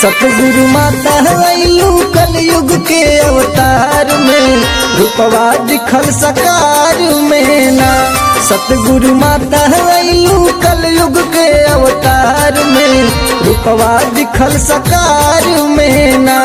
सतगुरु माता आइलू कलयुग के अवतार में, रूपवा दिखल सकार में ना। सतगुरु माता आइलू कलयुग के अवतार में, रूपवा दिखल सकार में ना।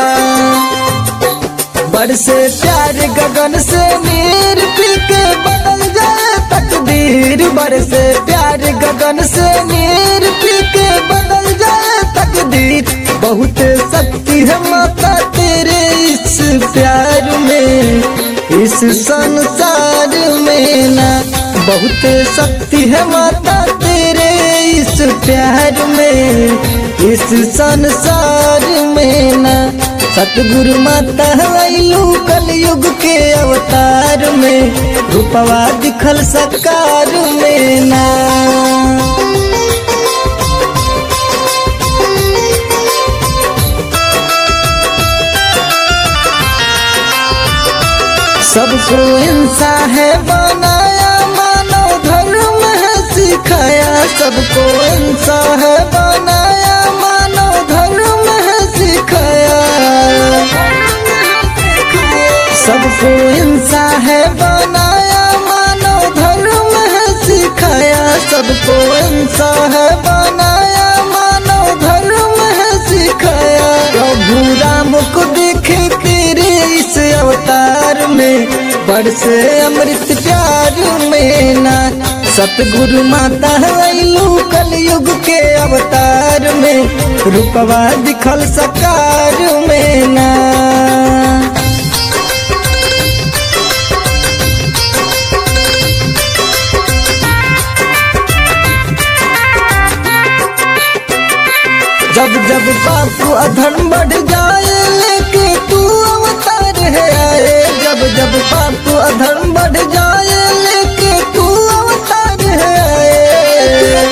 बरसे प्यार गगन से नीर पी के बदल जाए तकदीर। बरसे प्यार गगन से नीर पी के बदल जाए तकदीर। बहुत शक्ति है माता तेरे इस प्यार में, इस संसार में ना। बहुत शक्ति है माता तेरे इस प्यार में, इस संसार में ना। सतगुरु माता आइलू कलयुग के अवतार में, रूपवा दिखल सकार में ना। सबको इंसान है बनाया, मानव धर्म है सिखाया। सबको इंसान है बनाया, मानव धर्म है सिखाया। सबको इंसान है बनाया, मानव धर्म है सिखाया। सबको इंसान है बनाया, मानव धर्म है सिखाया। प्रभु राम को देखे तेरे इस अवतार में, बरसे अमृत प्यार में ना। सतगुरु माता आइलू कलयुग के अवतार में, रूपवा दिखल सकार में ना। जब जब पाप अधर्म बढ़ जाए, लेके तू अवतार है आए। जब जब पाप अधर्म बढ़ जाए, लेके तू अवतार है आए।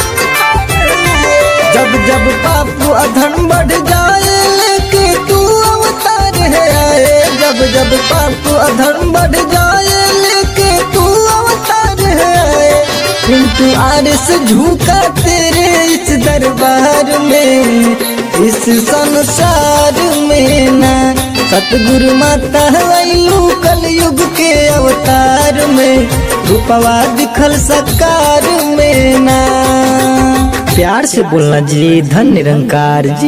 जब जब पाप अधर्म बढ़ जाए, लेके तू अवतार है आए। जब जब पाप अधर्म बढ़ जाए, लेके तू अवतार है आए। किंतु आरस झुका तेरे इस दरबार में, इस संसार में ना। सतगुरु माता आइलू कलयुग के अवतार में, रूपवा दिखल सकार में ना। प्यार से बोलना जी, धन निरंकार जी।